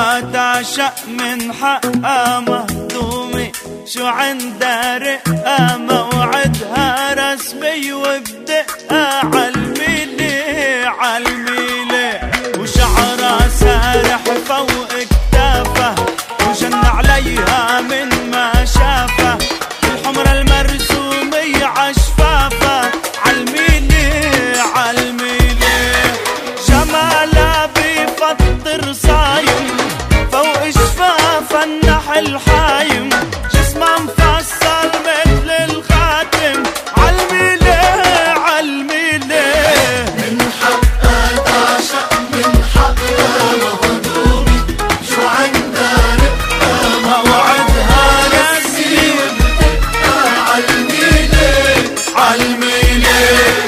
تعشق من حقها مهضومة، شو عندها رقة موعدها رسمي وبدقها عالميلة عالميلة، وشعرها سارح فوق كتافها وجن عليها من ما شافها الحمرة المرسومة عشفافها عالميلة عالميلة، جمالها بفطر صايم فوق شفافها النحل حايم، جسمها مفصل مثل الخاتم عالميلة عالميلة، من حقها تعشق من حقها مهضومة، شو عندها رقة موعدها رسمي وبدقها عالميلة عالميلة.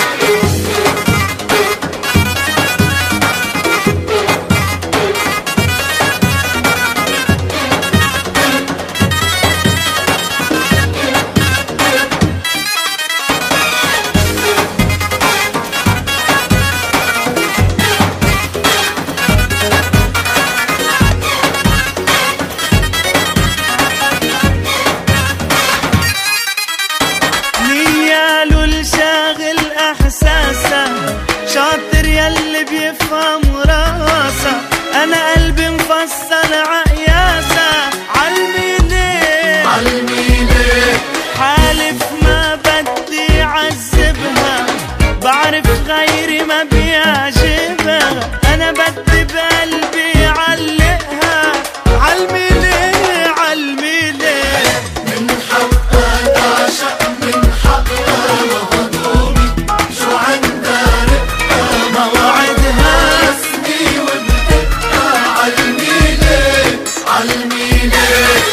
شاطر يلي بيفهم راسه، انا قلبي مفصل عقياسه عالميلة عالميلة، حالف ما بدي عذبها، بعرف غيري ما بيعجبها، انا بدي بقلبي علقها عالميلة عالميلة، من حقها تعشق من حقها مهضومة، شو عندها رقة موعدها رسمي وبدقها عالميلة عالميلة.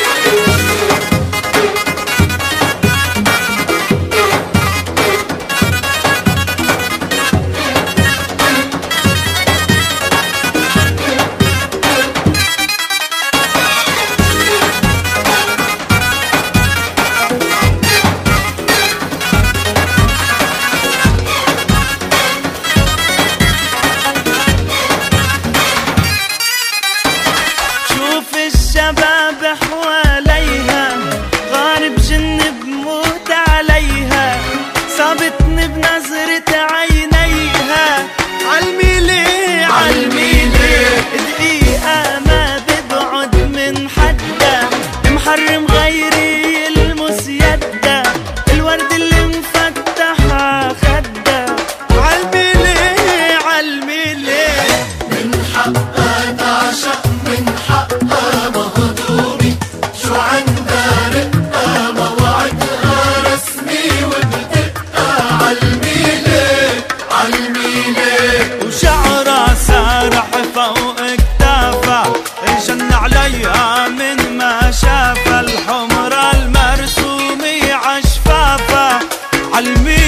الشباب حواليها غارب جن بموت عليها، صابتني بنظرة عينيها عالميلة عالميلة، دقيقة ما ببعد من حدا، محرم غيري يلمس يدا، الورد اللي مفتح خدا عالميلة عالميلة، من حقها تعشق من حقها مهضومة، شو عندها رقة موعدها رسمي وبدقها عالميلة عالميلة، وشعرها سارح فوق كتافها جن عليها من ما شافها الحمرة المرسومة عشفافها عالميلة